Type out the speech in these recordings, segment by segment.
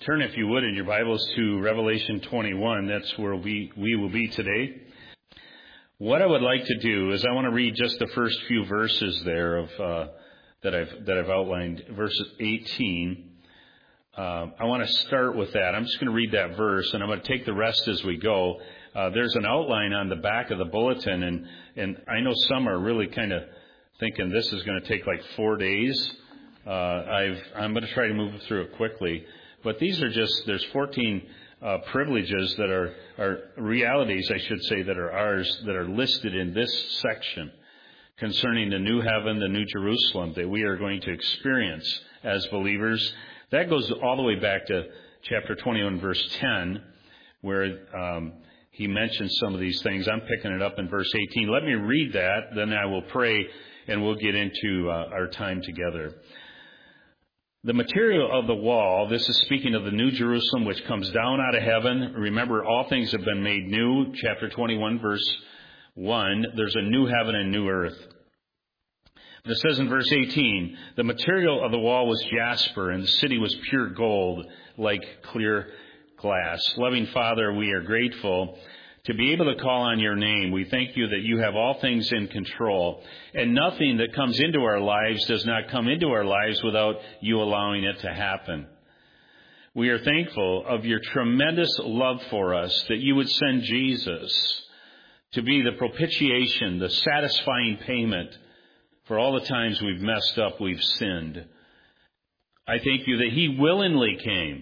Turn, if you would, in your Bibles to Revelation 21. That's where we will be today. What I would like to do is I want to read just the first few verses there of that I've outlined, verses 18. I want to start with that. I'm just going to read that verse, and I'm going to take the rest as we go. There's an outline on the back of the bulletin, and I know some are really kind of thinking this is going to take like 4 days. I'm going to try to move through it quickly. But these are there's 14 privileges that are realities, I should say, that are ours, that are listed in this section concerning the new heaven, the new Jerusalem that we are going to experience as believers. That goes all the way back to chapter 21, verse 10, where he mentions some of these things. I'm picking it up in verse 18. Let me read that, then I will pray, and we'll get into our time together. The material of the wall, this is speaking of the new Jerusalem which comes down out of heaven. Remember, all things have been made new. Chapter 21, verse 1, there's a new heaven and new earth. But it says in verse 18, the material of the wall was jasper, and the city was pure gold, like clear glass. Loving Father, we are grateful to be able to call on your name. We thank you that you have all things in control, and nothing that comes into our lives does not come into our lives without you allowing it to happen. We are thankful of your tremendous love for us, that you would send Jesus to be the propitiation, the satisfying payment for all the times we've messed up, we've sinned. I thank you that he willingly came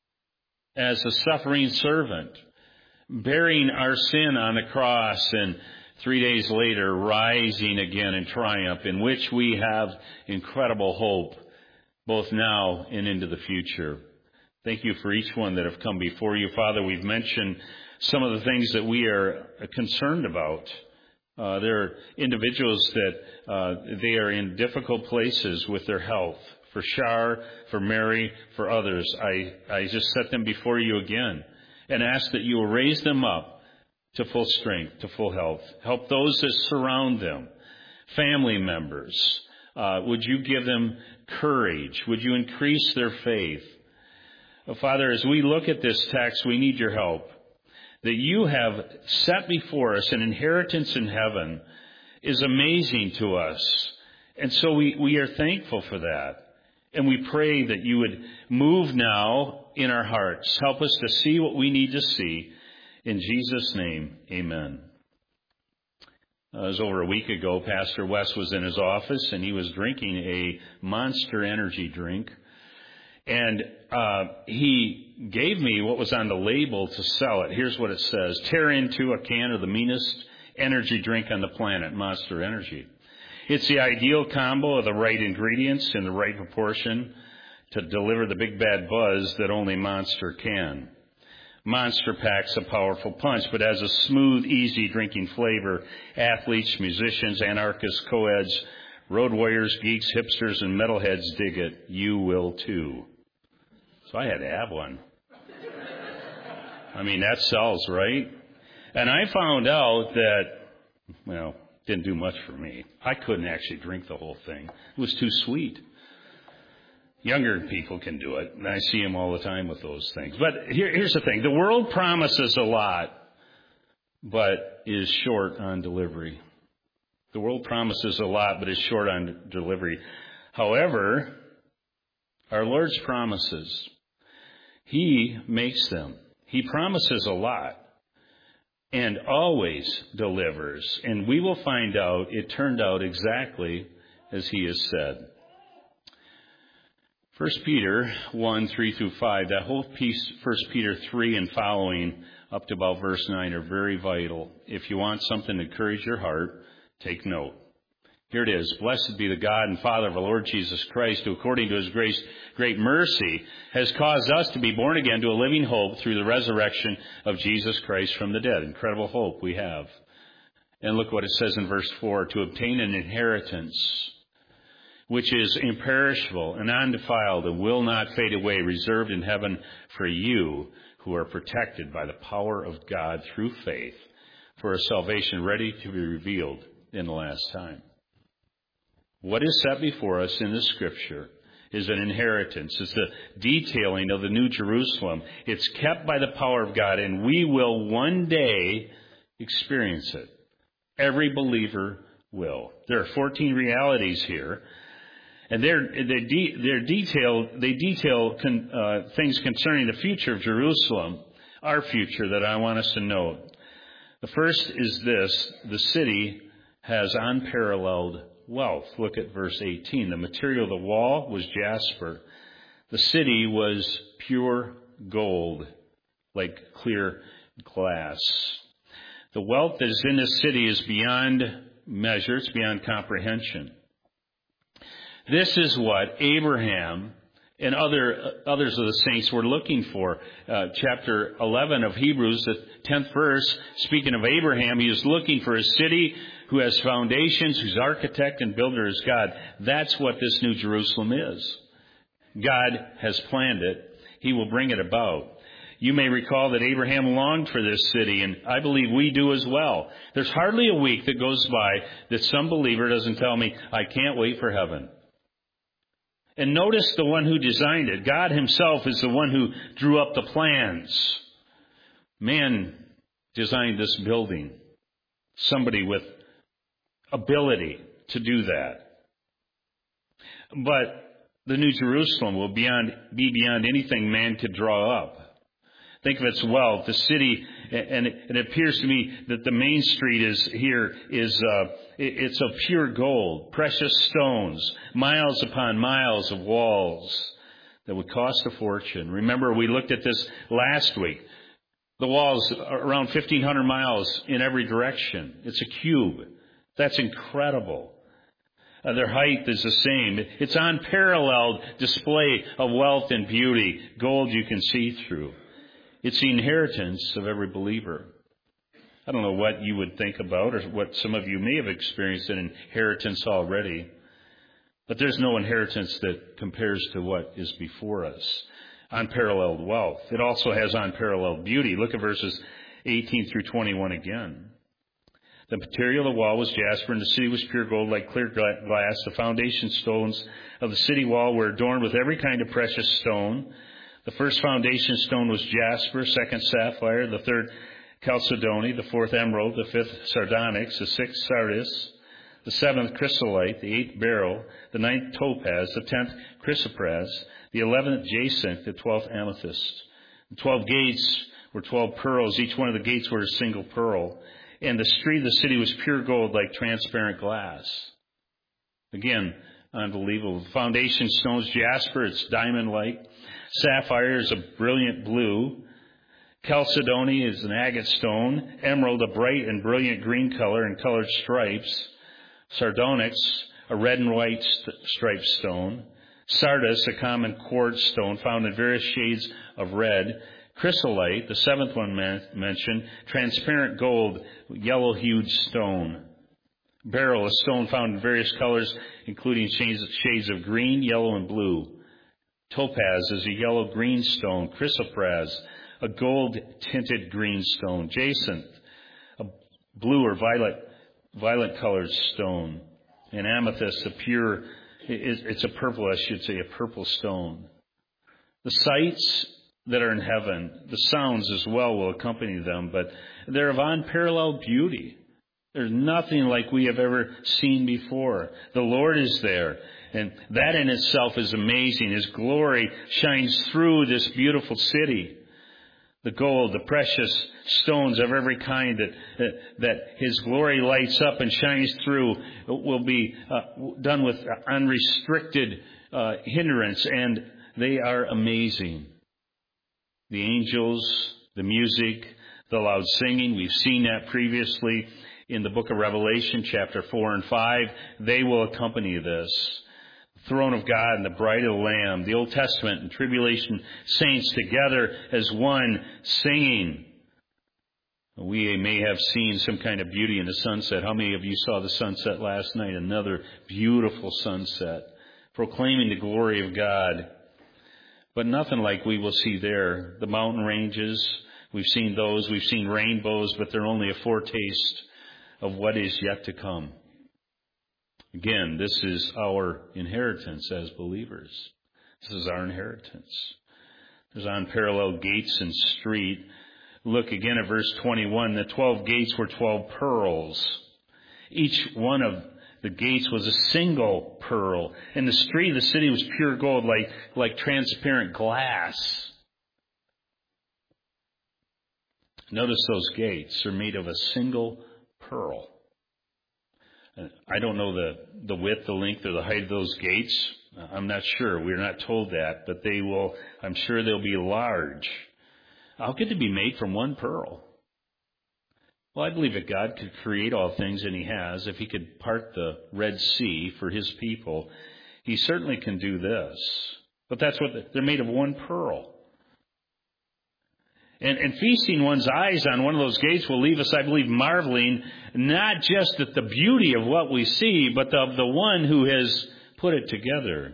as a suffering servant, bearing our sin on the cross, and 3 days later rising again in triumph, in which we have incredible hope, both now and into the future. Thank you for each one that have come before you. Father, we've mentioned some of the things that we are concerned about. There are individuals that they are in difficult places with their health. For Shar, for Mary, for others, I just set them before you again, and ask that you will raise them up to full strength, to full health. Help those that surround them, family members. Would you give them courage? Would you increase their faith? Father, as we look at this text, we need your help. That you have set before us an inheritance in heaven is amazing to us. And so we are thankful for that. And we pray that you would move now in our hearts. Help us to see what we need to see. In Jesus' name, amen. It was over a week ago, Pastor West was in his office, and he was drinking a Monster Energy drink. And he gave me what was on the label to sell it. Here's what it says: tear into a can of the meanest energy drink on the planet, Monster Energy. It's the ideal combo of the right ingredients in the right proportion to deliver the big bad buzz that only Monster can. Monster packs a powerful punch, but has a smooth, easy drinking flavor. Athletes, musicians, anarchists, co-eds, road warriors, geeks, hipsters, and metalheads dig it. You will too. So I had to have one. I mean, that sells, right? And I found out that, well, didn't do much for me. I couldn't actually drink the whole thing. It was too sweet. Younger people can do it, and I see them all the time with those things. But here's the thing. The world promises a lot, but is short on delivery. The world promises a lot, but is short on delivery. However, our Lord's promises, he makes them. He promises a lot and always delivers. And we will find out it turned out exactly as he has said. 1 Peter 1, 3 through 5, that whole piece, 1 Peter 3 and following up to about verse 9, are very vital. If you want something to encourage your heart, take note. Here it is. Blessed be the God and Father of our Lord Jesus Christ, who according to his great mercy has caused us to be born again to a living hope through the resurrection of Jesus Christ from the dead. Incredible hope we have. And look what it says in verse 4, to obtain an inheritance which is imperishable and undefiled and will not fade away, reserved in heaven for you who are protected by the power of God through faith for a salvation ready to be revealed in the last time. What is set before us in the Scripture is an inheritance. It's the detailing of the New Jerusalem. It's kept by the power of God, and we will one day experience it. Every believer will. There are 14 realities here, and they detail things concerning the future of Jerusalem, our future, that I want us to note. The first is this: the city has unparalleled wealth. Look at verse 18. The material of the wall was jasper. The city was pure gold, like clear glass. The wealth that is in this city is beyond measure. It's beyond comprehension. This is what Abraham and others of the saints were looking for. Chapter 11 of Hebrews, the 10th verse, speaking of Abraham, he is looking for a city who has foundations, whose architect and builder is God. That's what this New Jerusalem is. God has planned it. He will bring it about. You may recall that Abraham longed for this city, and I believe we do as well. There's hardly a week that goes by that some believer doesn't tell me, I can't wait for heaven. And notice the one who designed it. God himself is the one who drew up the plans. Man designed this building. Somebody with ability to do that. But the New Jerusalem will be beyond anything man could draw up. Think of its wealth. The city, and it appears to me that the main street is it's of pure gold, precious stones, miles upon miles of walls that would cost a fortune. Remember, we looked at this last week. The walls are around 1,500 miles in every direction. It's a cube. That's incredible. Their height is the same. It's unparalleled display of wealth and beauty. Gold you can see through. It's the inheritance of every believer. I don't know what you would think about, or what some of you may have experienced an inheritance already. But there's no inheritance that compares to what is before us. Unparalleled wealth. It also has unparalleled beauty. Look at verses 18 through 21 again. The material of the wall was jasper, and the city was pure gold, like clear glass. The foundation stones of the city wall were adorned with every kind of precious stone. The first foundation stone was jasper, second sapphire, the third chalcedony, the fourth emerald, the fifth sardonyx, the sixth sardis, the seventh chrysolite, the eighth beryl, the ninth topaz, the 10th chrysoprase, the 11th jacinth, the 12th amethyst. The 12 gates were 12 pearls. Each one of the gates were a single pearl. And the street of the city was pure gold, like transparent glass. Again, unbelievable. Foundation stones, jasper, it's diamond-like. Sapphire is a brilliant blue. Chalcedony is an agate stone. Emerald, a bright and brilliant green color and colored stripes. Sardonyx, a red and white striped stone. Sardis, a common quartz stone found in various shades of red. Chrysolite, the seventh one mentioned, transparent gold, yellow-hued stone. Beryl, a stone found in various colors, including shades of green, yellow, and blue. Topaz is a yellow-green stone. Chrysoprase, a gold-tinted green stone. Jacinth, a blue or violet-colored stone. And amethyst, it's a purple, I should say, a purple stone. The sights that are in heaven, the sounds as well will accompany them, but they're of unparalleled beauty. There's nothing like we have ever seen before. The Lord is there, and that in itself is amazing. His glory shines through this beautiful city. The gold, the precious stones of every kind that His glory lights up and shines through will be done with unrestricted hindrance, and they are amazing. The angels, the music, the loud singing, we've seen that previously in the book of Revelation, chapter 4 and 5. They will accompany this. The throne of God and the bride of the Lamb, the Old Testament and tribulation saints together as one singing. We may have seen some kind of beauty in the sunset. How many of you saw the sunset last night? Another beautiful sunset, proclaiming the glory of God. But nothing like we will see there. The mountain ranges, we've seen those. We've seen rainbows, but they're only a foretaste of what is yet to come. Again, this is our inheritance as believers. This is our inheritance. There's unparalleled gates and street. Look again at verse 21. The 12 gates were 12 pearls. Each one of the gates was a single pearl. And the street of the city was pure gold, like transparent glass. Notice those gates are made of a single pearl. I don't know the width, the length, or the height of those gates. I'm not sure. We're not told that, but I'm sure they'll be large. How could they be made from one pearl? Well, I believe that God could create all things, and He has. If He could part the Red Sea for His people, He certainly can do this. But that's what they're made of, one pearl. And feasting one's eyes on one of those gates will leave us, I believe, marveling, not just at the beauty of what we see, but of the one who has put it together.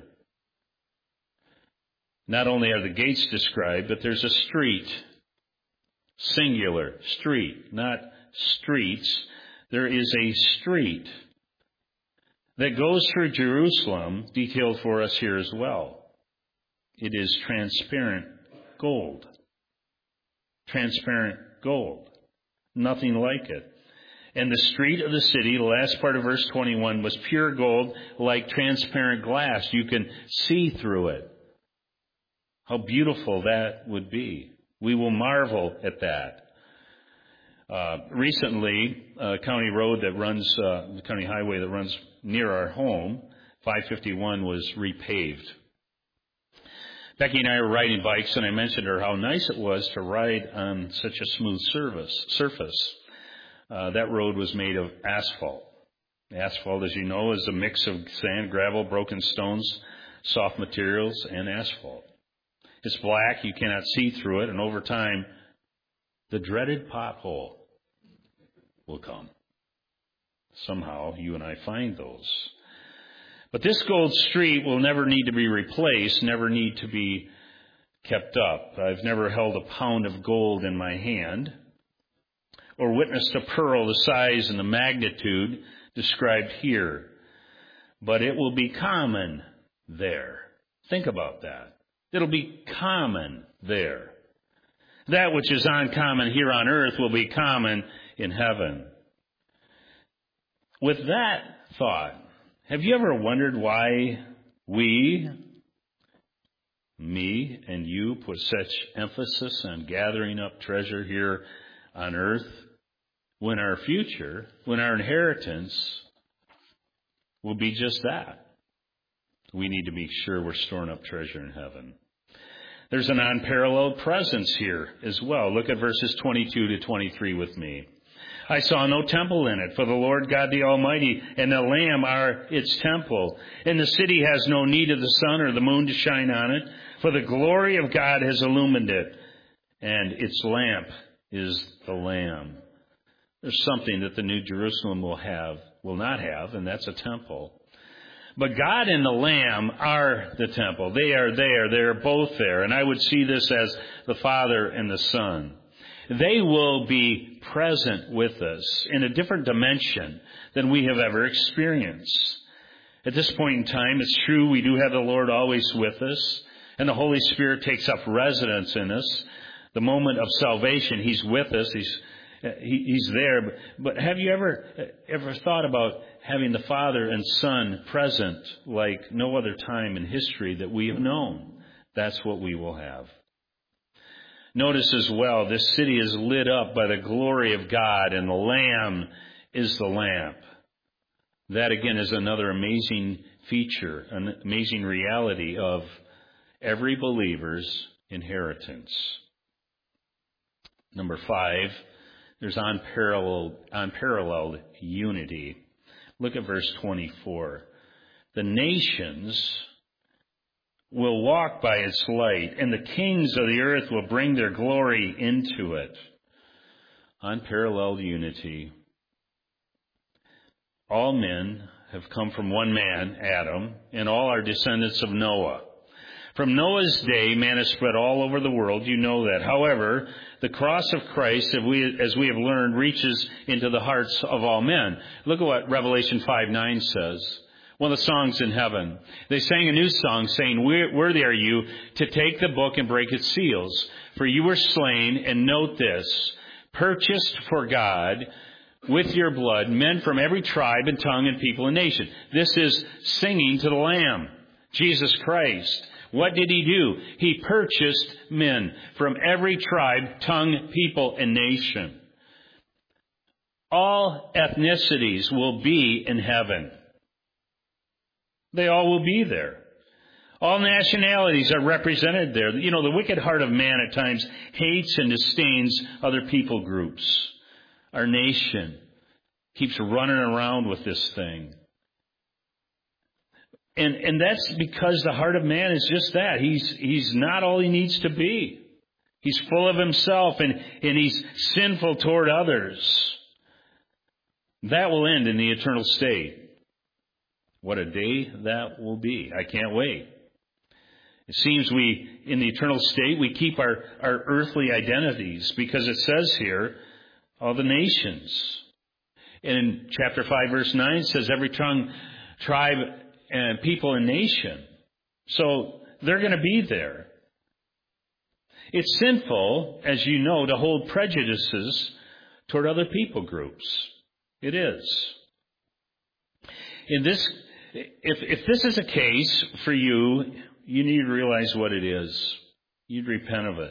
Not only are the gates described, but there's a street. Singular, street, not streets. There is a street that goes through Jerusalem, detailed for us here as well. It is transparent gold. Transparent gold. Nothing like it. And the street of the city, the last part of verse 21, was pure gold like transparent glass. You can see through it. How beautiful that would be. We will marvel at that. Recently, a county road that runs, the county highway that runs near our home, 551, was repaved. Becky and I were riding bikes, and I mentioned to her how nice it was to ride on such a smooth surface. That road was made of asphalt. Asphalt, as you know, is a mix of sand, gravel, broken stones, soft materials, and asphalt. It's black. You cannot see through it, and over time, the dreaded pothole will come. Somehow, you and I find those. But this gold street will never need to be replaced, never need to be kept up. I've never held a pound of gold in my hand or witnessed a pearl the size and the magnitude described here. But it will be common there. Think about that. It'll be common there. That which is uncommon here on earth will be common in heaven. With that thought, have you ever wondered why we, me and you, put such emphasis on gathering up treasure here on earth when our future, when our inheritance will be just that? We need to be sure we're storing up treasure in heaven. There's an unparalleled presence here as well. Look at verses 22 to 23 with me. I saw no temple in it, for the Lord God the Almighty and the Lamb are its temple. And the city has no need of the sun or the moon to shine on it, for the glory of God has illumined it, and its lamp is the Lamb. There's something that the New Jerusalem will not have, and that's a temple. But God and the Lamb are the temple. They are there. They are both there. And I would see this as the Father and the Son. They will be present with us in a different dimension than we have ever experienced. At this point in time, it's true we do have the Lord always with us, and the Holy Spirit takes up residence in us. The moment of salvation, He's with us. He's there. But have you ever thought about having the Father and Son present like no other time in history that we have known? That's what we will have. Notice as well, this city is lit up by the glory of God, and the Lamb is the lamp. That again is another amazing feature, an amazing reality of every believer's inheritance. Number 5, there's unparalleled unity. Look at verse 24. The nations will walk by its light, and the kings of the earth will bring their glory into it. Unparalleled unity. All men have come from one man, Adam, and all are descendants of Noah. From Noah's day, man has spread all over the world. You know that. However, the cross of Christ, as we have learned, reaches into the hearts of all men. Look at what Revelation 5:9 says. One of the songs in heaven. They sang a new song saying, "Worthy are you to take the book and break its seals. For you were slain," and note this, "purchased for God with your blood men from every tribe and tongue and people and nation." This is singing to the Lamb, Jesus Christ. What did He do? He purchased men from every tribe, tongue, people, and nation. All ethnicities will be in heaven. They all will be there. All nationalities are represented there. You know, the wicked heart of man at times hates and disdains other people groups. Our nation keeps running around with this thing. And that's because the heart of man is just that. He's not all he needs to be. He's full of himself and he's sinful toward others. That will end in the eternal state. What a day that will be. I can't wait. It seems in the eternal state, we keep our earthly identities because it says here, all the nations. And in chapter 5, verse 9, it says every tongue, tribe, and people and nation. So they're going to be there. It's sinful, as you know, to hold prejudices toward other people groups. It is. If this is a case for you, you need to realize what it is. You'd repent of it.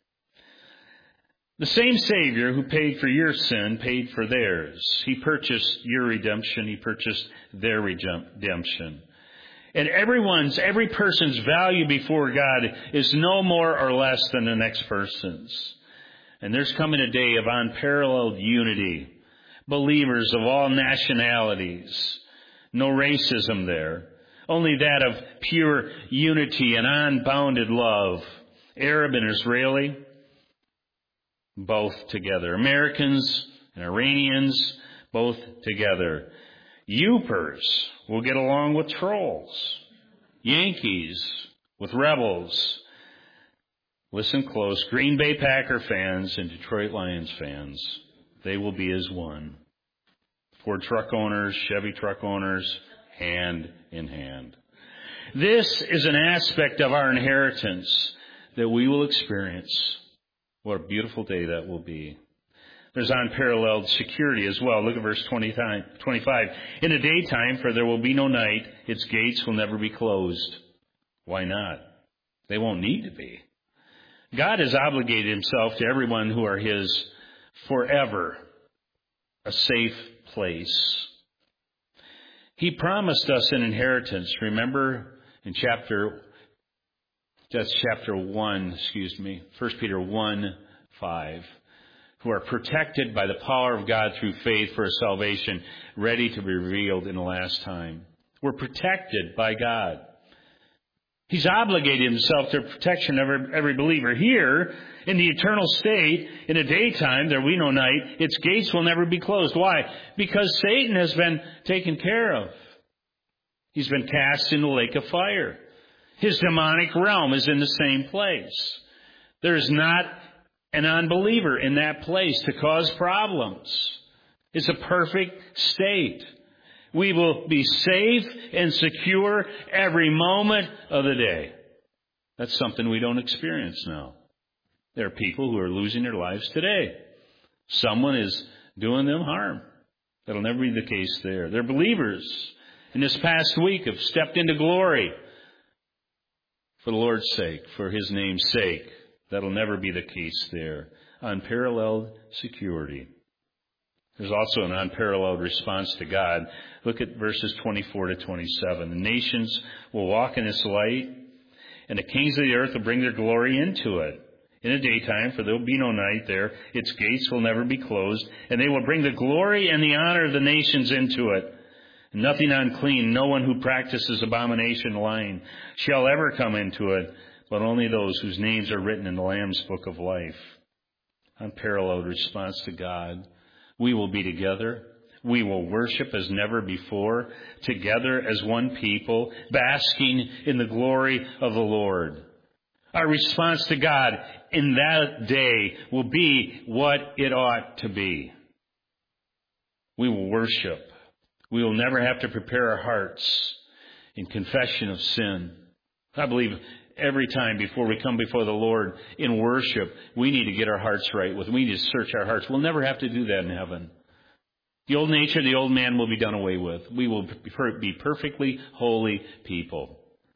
The same Savior who paid for your sin paid for theirs. He purchased your redemption. He purchased their redemption. And every person's value before God is no more or less than the next person's. And there's coming a day of unparalleled unity. Believers of all nationalities. No racism there. Only that of pure unity and unbounded love. Arab and Israeli, both together. Americans and Iranians, both together. Youpers will get along with trolls. Yankees with rebels. Listen close. Green Bay Packer fans and Detroit Lions fans, they will be as one. Ford truck owners, Chevy truck owners, hand in hand. This is an aspect of our inheritance that we will experience. What a beautiful day that will be. There's unparalleled security as well. Look at verse 25. In the daytime, for there will be no night, its gates will never be closed. Why not? They won't need to be. God has obligated Himself to everyone who are His forever. A safe place. He promised us an inheritance. Remember in chapter 1, 1 Peter 1:5, who are protected by the power of God through faith for a salvation ready to be revealed in the last time. We're protected by God. He's obligated Himself to the protection of every believer. Here, in the eternal state, in the daytime, there will be no night. Its gates will never be closed. Why? Because Satan has been taken care of. He's been cast in the lake of fire. His demonic realm is in the same place. There is not an unbeliever in that place to cause problems. It's a perfect state. We will be safe and secure every moment of the day. That's something we don't experience now. There are people who are losing their lives today. Someone is doing them harm. That'll never be the case there. They're believers. In this past week have stepped into glory for the Lord's sake, for His name's sake. That'll never be the case there. Unparalleled security. There's also an unparalleled response to God. Look at verses 24 to 27. The nations will walk in its light, and the kings of the earth will bring their glory into it. In the daytime, for there will be no night there, its gates will never be closed, and they will bring the glory and the honor of the nations into it. Nothing unclean, no one who practices abomination, lying, shall ever come into it, but only those whose names are written in the Lamb's book of life. Unparalleled response to God. We will be together. We will worship as never before, together as one people, basking in the glory of the Lord. Our response to God in that day will be what it ought to be. We will worship. We will never have to prepare our hearts in confession of sin. I believe every time before we come before the Lord in worship, we need to get our hearts right with. We need to search our hearts. We'll never have to do that in heaven. The old nature, the old man will be done away with. We will be perfectly holy people.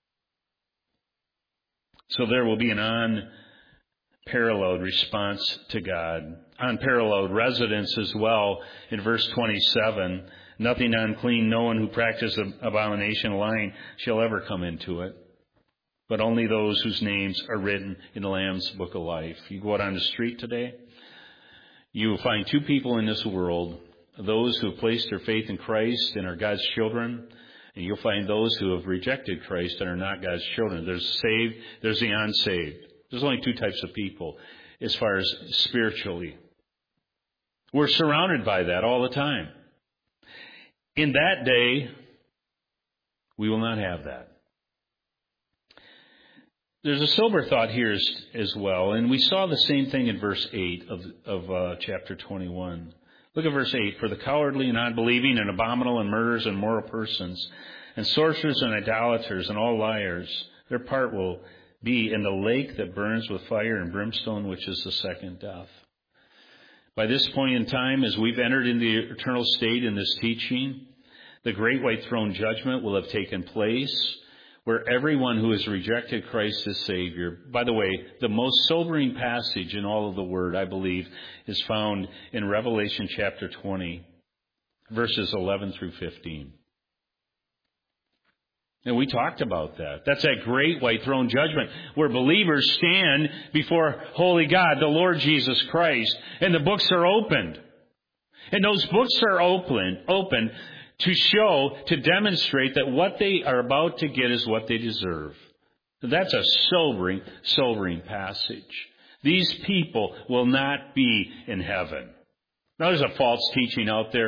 So there will be an unparalleled response to God. Unparalleled residence as well. In verse 27, nothing unclean, no one who practices abomination, lying, shall ever come into it, but only those whose names are written in the Lamb's book of life. You go out on the street today, you will find two people in this world, those who have placed their faith in Christ and are God's children, and you'll find those who have rejected Christ and are not God's children. There's saved, there's the unsaved. There's only two types of people as far as spiritually. We're surrounded by that all the time. In that day, we will not have that. There's a sober thought here as well, and we saw the same thing in verse 8 of chapter 21. Look at verse 8. For the cowardly and unbelieving and abominable and murderers and immoral persons and sorcerers and idolaters and all liars, their part will be in the lake that burns with fire and brimstone, which is the second death. By this point in time, as we've entered into the eternal state in this teaching, the great white throne judgment will have taken place, where everyone who has rejected Christ as Savior. By the way, the most sobering passage in all of the Word, I believe, is found in Revelation chapter 20, verses 11 through 15. And we talked about that. That's that great white throne judgment where believers stand before holy God, the Lord Jesus Christ, and the books are opened. And those books are open to show, to demonstrate that what they are about to get is what they deserve. That's a sobering passage. These people will not be in heaven. Now, there's a false teaching out there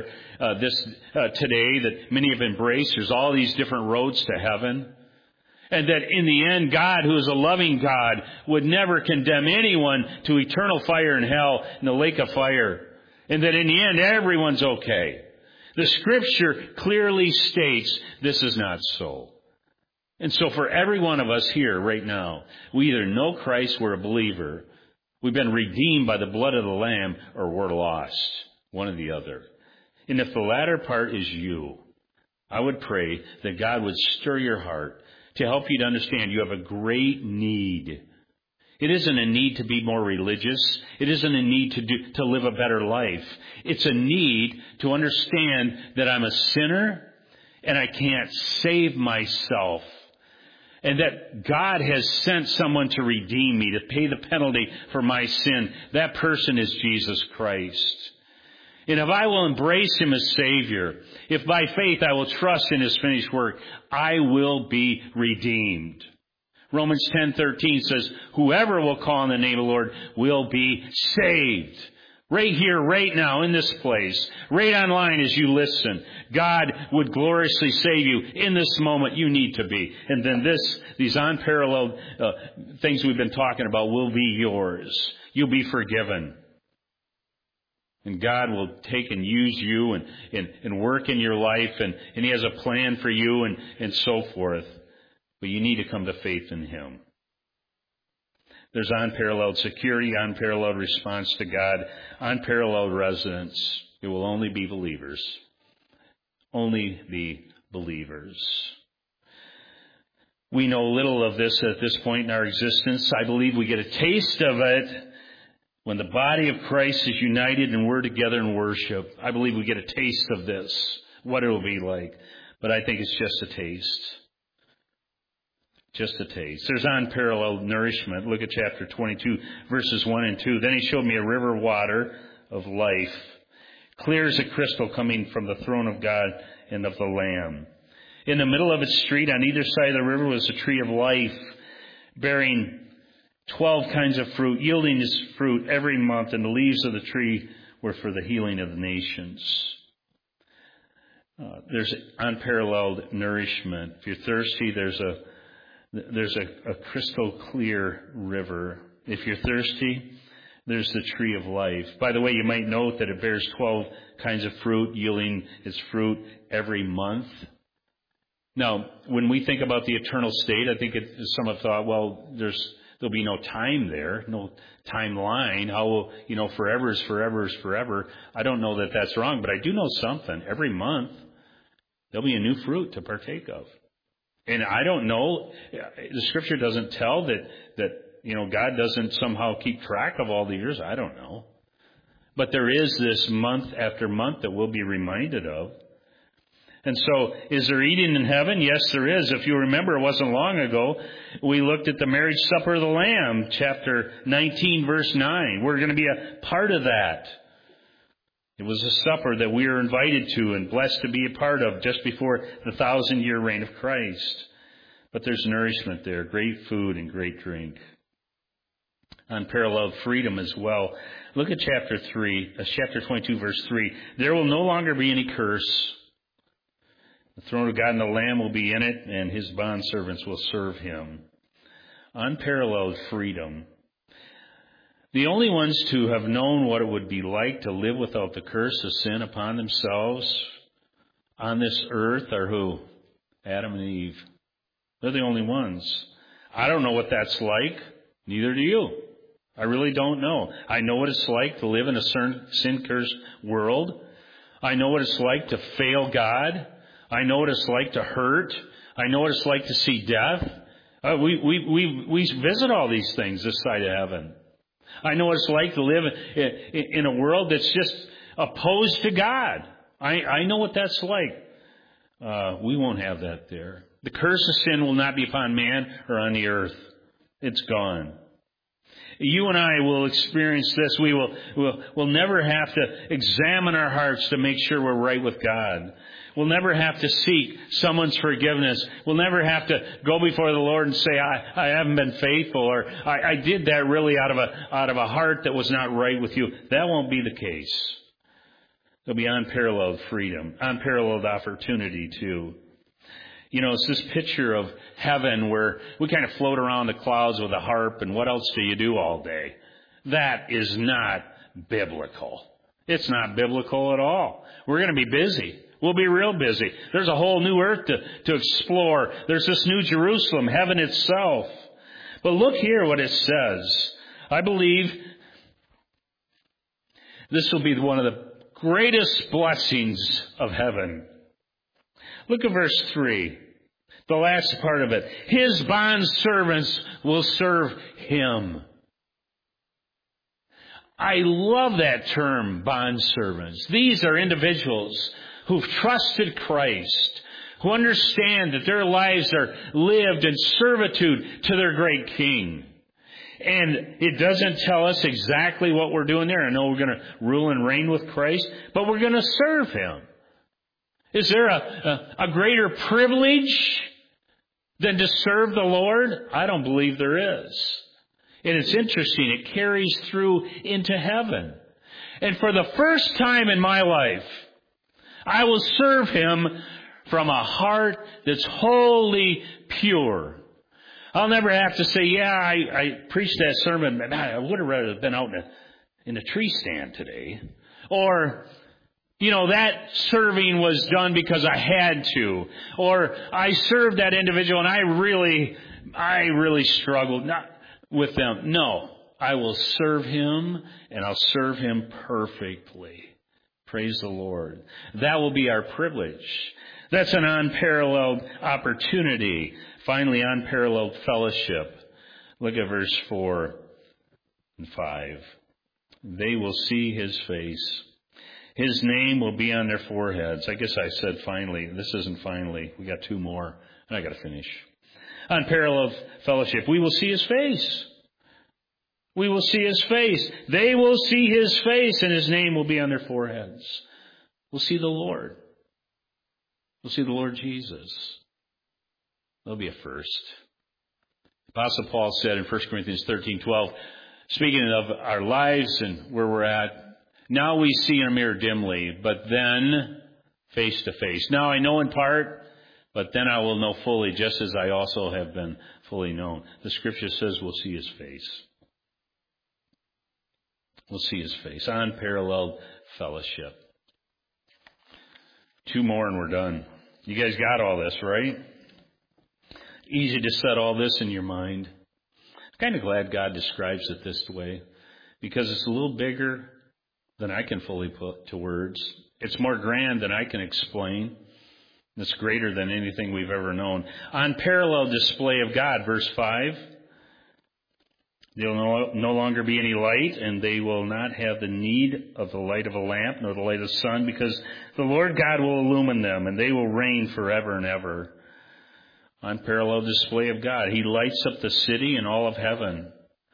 today that many have embraced. There's all these different roads to heaven. And that in the end, God, who is a loving God, would never condemn anyone to eternal fire in hell, in the lake of fire. And that in the end, everyone's okay. The Scripture clearly states this is not so. And so for every one of us here right now, we either know Christ, we're a believer, we've been redeemed by the blood of the Lamb, or we're lost. One or the other. And if the latter part is you, I would pray that God would stir your heart to help you to understand you have a great need. It isn't a need to be more religious. It isn't a need to live a better life. It's a need to understand that I'm a sinner and I can't save myself. And that God has sent someone to redeem me, to pay the penalty for my sin. That person is Jesus Christ. And if I will embrace Him as Savior, if by faith I will trust in His finished work, I will be redeemed. Romans 10:13 says, whoever will call on the name of the Lord will be saved. Right here, right now, in this place, right online as you listen, God would gloriously save you in this moment. You need to be. And then these unparalleled things we've been talking about will be yours. You'll be forgiven. And God will take and use you and work in your life, and He has a plan for you and so forth. But you need to come to faith in Him. There's unparalleled security, unparalleled response to God, unparalleled residence. It will only be believers. Only be believers. We know little of this at this point in our existence. I believe we get a taste of it when the body of Christ is united and we're together in worship. I believe we get a taste of this, what it will be like. But I think it's just a taste. Just a taste. There's unparalleled nourishment. Look at chapter 22, verses 1 and 2. Then He showed me a river of water of life, clear as a crystal, coming from the throne of God and of the Lamb. In the middle of its street, on either side of the river, was a tree of life, bearing 12 kinds of fruit, yielding its fruit every month, and the leaves of the tree were for the healing of the nations. There's unparalleled nourishment. If you're thirsty, there's a crystal clear river. If you're thirsty, There's the tree of life. By the way, you might note that it bears 12 kinds of fruit, yielding its fruit every month. Now, when we think about the eternal state, I think some have thought, well, there'll be no time there, no timeline. How will, forever is forever is forever. I don't know that that's wrong, but I do know something. Every month, there'll be a new fruit to partake of. And I don't know, the Scripture doesn't tell that God doesn't somehow keep track of all the years. I don't know. But there is this month after month that we'll be reminded of. And so, is there eating in heaven? Yes, there is. If you remember, it wasn't long ago, we looked at the marriage supper of the Lamb, chapter 19, verse 9. We're going to be a part of that. It was a supper that we are invited to and blessed to be a part of just before the 1,000-year reign of Christ. But there's nourishment there, great food and great drink. Unparalleled freedom as well. Look at chapter 22, verse 3. There will no longer be any curse. The throne of God and the Lamb will be in it, and his bondservants will serve him. Unparalleled freedom. The only ones to have known what it would be like to live without the curse of sin upon themselves on this earth are who? Adam and Eve. They're the only ones. I don't know what that's like. Neither do you. I really don't know. I know what it's like to live in a sin-cursed world. I know what it's like to fail God. I know what it's like to hurt. I know what it's like to see death. We visit all these things this side of heaven. I know what it's like to live in a world that's just opposed to God. I know what that's like. We won't have that there. The curse of sin will not be upon man or on the earth. It's gone. You and I will experience this. We'll never have to examine our hearts to make sure we're right with God. We'll never have to seek someone's forgiveness. We'll never have to go before the Lord and say, I haven't been faithful, or I did that really out of a heart that was not right with you. That won't be the case. There'll be unparalleled freedom, unparalleled opportunity too. It's this picture of heaven where we kind of float around the clouds with a harp, and what else do you do all day? That is not biblical. It's not biblical at all. We're going to be busy. We'll be real busy. There's a whole new earth to explore. There's this new Jerusalem, heaven itself. But look here what it says. I believe this will be one of the greatest blessings of heaven. Look at verse 3, the last part of it. His bondservants will serve him. I love that term, bondservants. These are individuals who've trusted Christ, who understand that their lives are lived in servitude to their great King. And it doesn't tell us exactly what we're doing there. I know we're going to rule and reign with Christ, but we're going to serve him. Is there a greater privilege than to serve the Lord? I don't believe there is. And it's interesting, it carries through into heaven. And for the first time in my life, I will serve him from a heart that's wholly pure. I'll never have to say, I preached that sermon, but I would have rather been out in a tree stand today. Or, that serving was done because I had to. Or I served that individual and I really struggled with them. No, I will serve him, and I'll serve him perfectly. Praise the Lord. That will be our privilege. That's an unparalleled opportunity. Finally, unparalleled fellowship. Look at verse 4 and 5. They will see his face. His name will be on their foreheads. I guess I said finally. This isn't finally. We got two more, and I got to finish. Unparalleled fellowship. We will see his face. We will see his face. They will see his face, and his name will be on their foreheads. We'll see the Lord. We'll see the Lord Jesus. There'll be a first. Apostle Paul said in 1 Corinthians 13:12, speaking of our lives and where we're at, now we see in a mirror dimly, but then face to face. Now I know in part, but then I will know fully, just as I also have been fully known. The Scripture says we'll see his face. We'll see His face. Unparalleled fellowship. 2 more and we're done. You guys got all this, right? Easy to set all this in your mind. I'm kind of glad God describes it this way, because it's a little bigger than I can fully put to words. It's more grand than I can explain. It's greater than anything we've ever known. Unparalleled display of God, verse 5. There will no longer be any light, and they will not have the need of the light of a lamp, nor the light of the sun, because the Lord God will illumine them, and they will reign forever and ever. Unparalleled display of God. He lights up the city and all of heaven.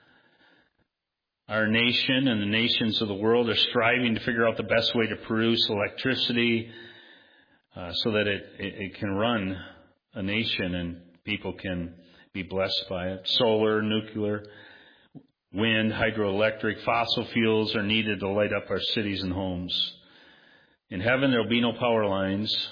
Our nation and the nations of the world are striving to figure out the best way to produce electricity so that it can run a nation and people can be blessed by it. Solar, nuclear, wind, hydroelectric, fossil fuels are needed to light up our cities and homes. In heaven, there will be no power lines.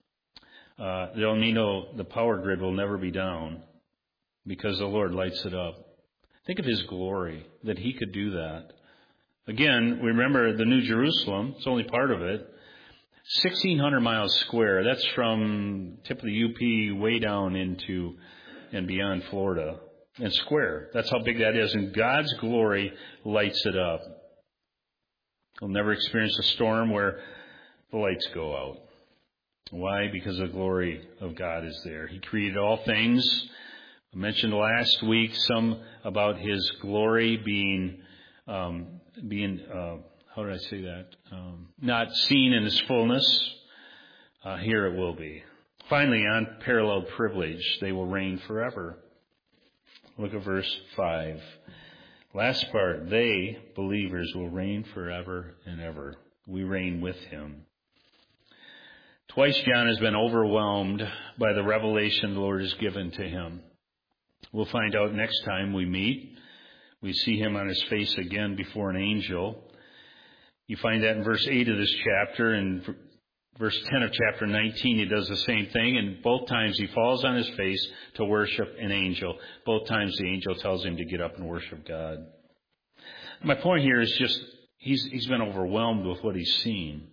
The power grid will never be down because the Lord lights it up. Think of His glory, that He could do that. Again, remember the New Jerusalem, it's only part of it. 1,600 miles square. That's from tip of the UP way down into and beyond Florida. And square. That's how big that is. And God's glory lights it up. We'll never experience a storm where the lights go out. Why? Because the glory of God is there. He created all things. I mentioned last week some about His glory being how did I say that? Not seen in His fullness. Here it will be. Finally, unparalleled privilege. They will reign forever. Look at verse 5. Last part. They, believers, will reign forever and ever. We reign with Him. Twice John has been overwhelmed by the revelation the Lord has given to him. We'll find out next time we meet. We see him on his face again before an angel. You find that in verse 8 of this chapter. And verse 10 of chapter 19, he does the same thing. And both times he falls on his face to worship an angel. Both times the angel tells him to get up and worship God. My point here is just he's been overwhelmed with what he's seen.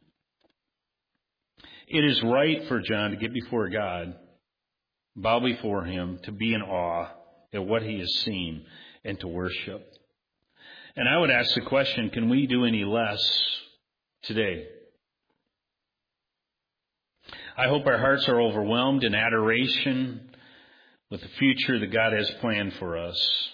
It is right for John to get before God, bow before Him, to be in awe at what he has seen, and to worship. And I would ask the question, can we do any less today? I hope our hearts are overwhelmed in adoration with the future that God has planned for us.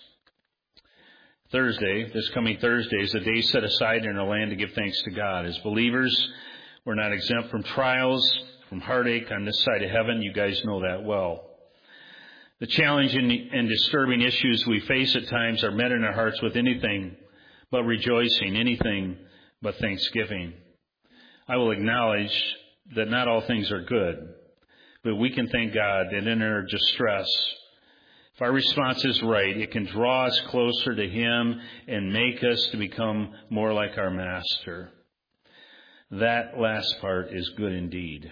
This coming Thursday, is a day set aside in our land to give thanks to God. As believers, we're not exempt from trials, from heartache on this side of heaven. You guys know that well. The challenging and disturbing issues we face at times are met in our hearts with anything but rejoicing, anything but thanksgiving. I will acknowledge that not all things are good, but we can thank God that in our distress, if our response is right, it can draw us closer to Him and make us to become more like our Master. That last part is good indeed.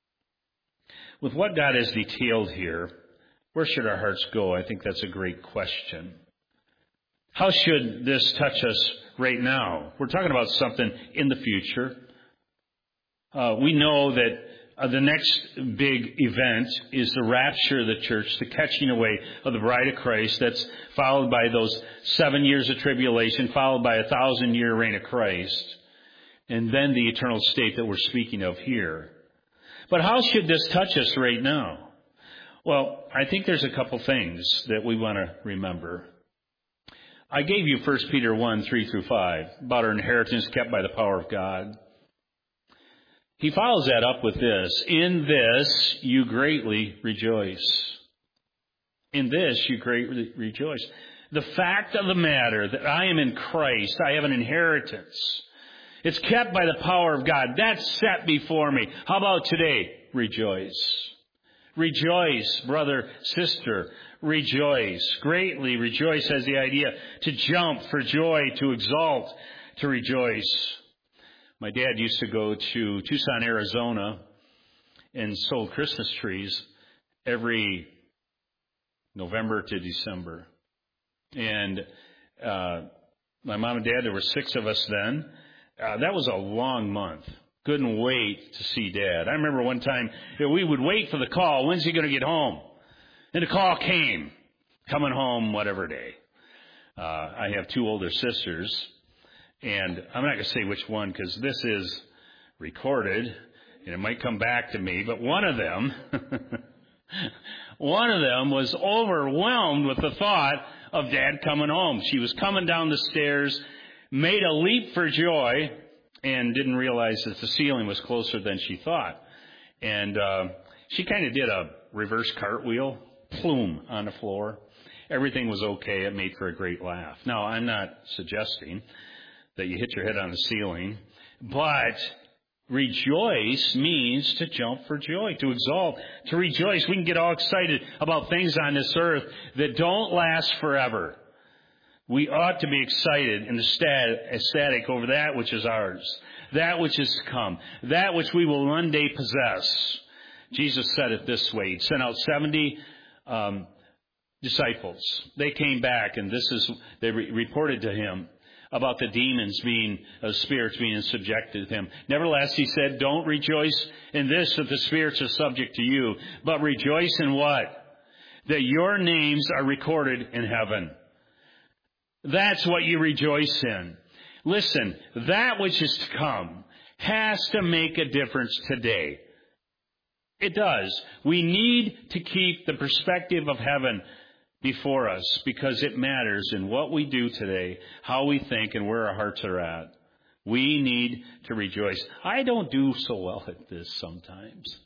With what God has detailed here, where should our hearts go? I think that's a great question. How should this touch us right now? We're talking about something in the future. We know that the next big event is the rapture of the church, the catching away of the bride of Christ. That's followed by those 7 years of tribulation, followed by a 1,000-year reign of Christ. And then the eternal state that we're speaking of here. But how should this touch us right now? Well, I think there's a couple things that we want to remember. I gave you 1 Peter 1, 3 through 5, about our inheritance kept by the power of God. He follows that up with this. In this you greatly rejoice. In this you greatly rejoice. The fact of the matter that I am in Christ, I have an inheritance. It's kept by the power of God. That's set before me. How about today? Rejoice. Rejoice, brother, sister. Rejoice. Greatly rejoice has the idea to jump for joy, to exalt, to rejoice. My dad used to go to Tucson, Arizona, and sold Christmas trees every November to December. And My mom and dad, there were 6 of us then. That was a long month. Couldn't wait to see Dad. I remember one time we would wait for the call. When's he going to get home? And the call came. Coming home whatever day. I have 2 older sisters. And I'm not going to say which one because this is recorded. And it might come back to me. But one of them was overwhelmed with the thought of Dad coming home. She was coming down the stairs, made a leap for joy, and didn't realize that the ceiling was closer than she thought. And she kind of did a reverse cartwheel, plume, on the floor. Everything was okay. It made for a great laugh. Now, I'm not suggesting that you hit your head on the ceiling, but rejoice means to jump for joy, to exalt, to rejoice. We can get all excited about things on this earth that don't last forever. We ought to be excited and ecstatic over that which is ours, that which is to come, that which we will one day possess. Jesus said it this way. He sent out 70 disciples. They came back, and they reported to him about the demons spirits being subjected to him. Nevertheless, he said, don't rejoice in this, that the spirits are subject to you, but rejoice in what? That your names are recorded in heaven. That's what you rejoice in. Listen, that which is to come has to make a difference today. It does. We need to keep the perspective of heaven before us because it matters in what we do today, how we think, and where our hearts are at. We need to rejoice. I don't do so well at this sometimes.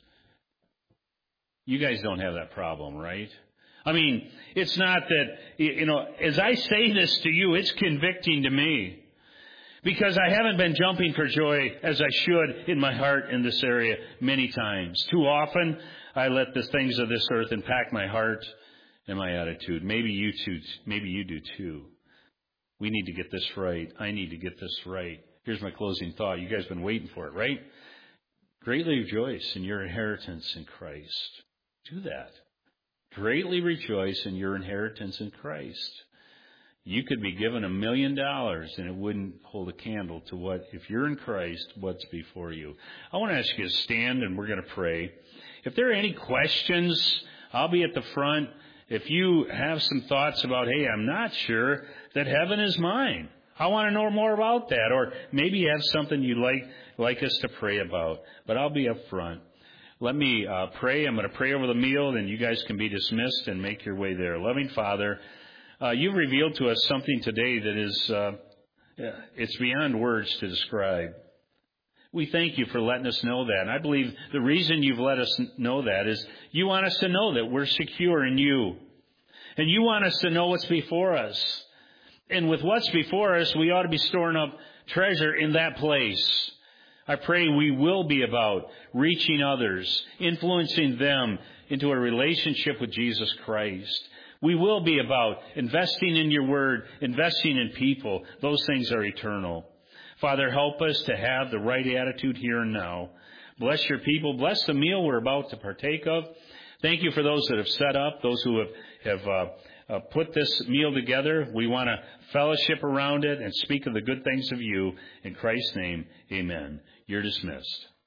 You guys don't have that problem, right? I mean, it's not that, as I say this to you, it's convicting to me. Because I haven't been jumping for joy as I should in my heart in this area many times. Too often, I let the things of this earth impact my heart and my attitude. Maybe you do too. We need to get this right. I need to get this right. Here's my closing thought. You guys have been waiting for it, right? Greatly rejoice in your inheritance in Christ. Do that. Greatly rejoice in your inheritance in Christ. You could be given $1 million and it wouldn't hold a candle to if you're in Christ, what's before you. I want to ask you to stand and we're going to pray. If there are any questions, I'll be at the front. If you have some thoughts about, hey, I'm not sure that heaven is mine. I want to know more about that. Or maybe you have something you'd like us to pray about. But I'll be up front. Let me pray. I'm going to pray over the meal, and you guys can be dismissed and make your way there. Loving Father, you've revealed to us something today that is, it's beyond words to describe. We thank you for letting us know that. And I believe the reason you've let us know that is you want us to know that we're secure in you. And you want us to know what's before us. And with what's before us, we ought to be storing up treasure in that place. I pray we will be about reaching others, influencing them into a relationship with Jesus Christ. We will be about investing in your word, investing in people. Those things are eternal. Father, help us to have the right attitude here and now. Bless your people. Bless the meal we're about to partake of. Thank you for those that have set up, those who have put this meal together. We want to fellowship around it and speak of the good things of you. In Christ's name, amen. You're dismissed.